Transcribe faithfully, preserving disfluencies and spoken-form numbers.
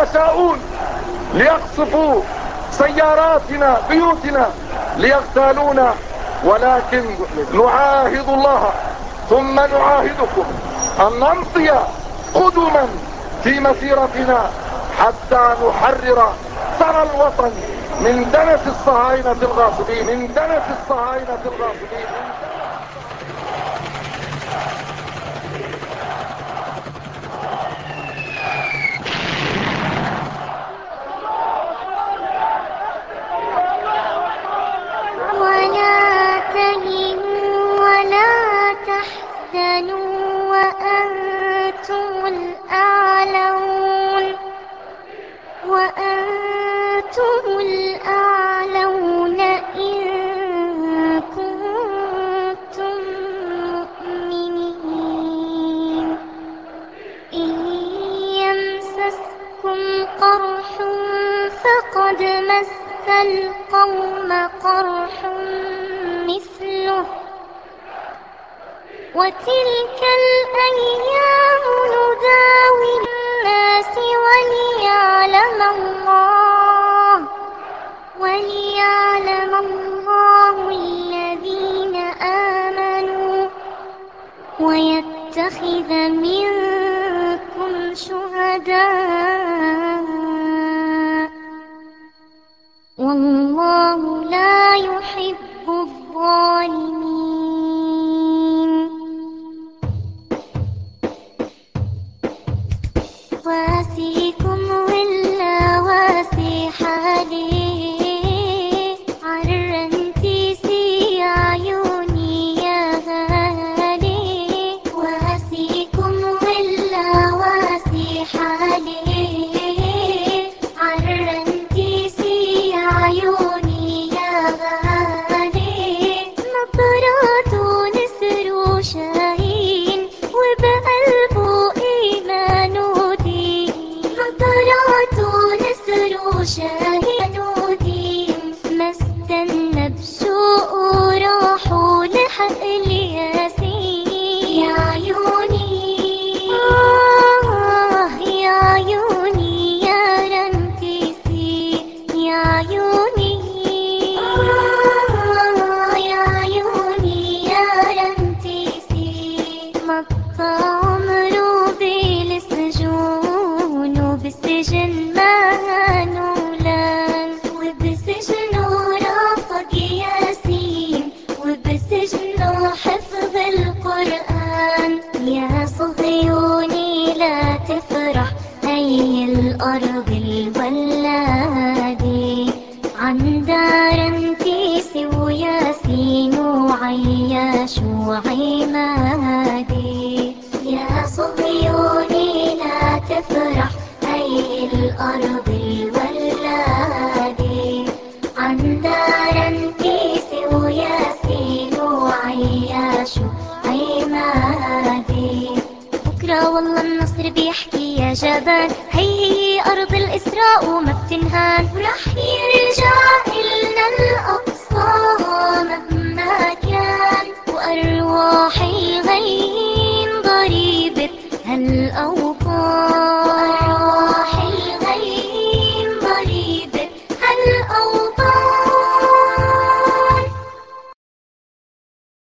يشاءون ليقصفوا سياراتنا بيوتنا ليغتالونا، ولكن نعاهد الله ثم نعاهدكم أن نمضي قدما في مسيرتنا حتى نحرر ثرى الوطن من دنس الصهاينة الغاصبين، من دنس الصهاينة الغاصبين. ولا تهنوا ولا تحزنوا وأنتم الأعلون وأنتم الأعلون إن كنتم مؤمنين. إن يمسسكم قرح فقد مس القوم قرح مثله، وتلك الأيام نداوي الناس وليعلم الله وليعلم الله الذين آمنوا ويتخذ منكم شهداء، والله لا يحب الظالمين. واسيكم ولا واسي حالي عرنتي سي عيوني يا غالي. واسيكم ولا واسي حالي عرنتي سي عيوني يا غالي. نظرات نسر شاهين وبقلبه إيمان ودين، نظرات نسر شاهين ودين. ما استنى بشوق وراحوا لحق الياسين. يا عيوني آه يا عيوني يا رنتيسي، يا عيوني آه يا عيوني يا رنتيسي. مضى عمره بالسجون وبالسجن ما نولان، وبسجنه رافق ياسين وبسجنه حفظ القرآن. يا صهيوني لا تفرح هي الأرض الولادي عن دار انتيسي وياسين وعياش وعمادي. يا صهيوني لا تفرح هي الأرض الولادي عن دار انتيسي وياسين وعياش وعمادي. بكرة والله النصر بيحكي يا جبان، هي هي أرض الإسراء وما بتنهان. ورح يرجع إلنا الأقصى مهما كان، وأرواح الغيين ضريبة هالأوطان.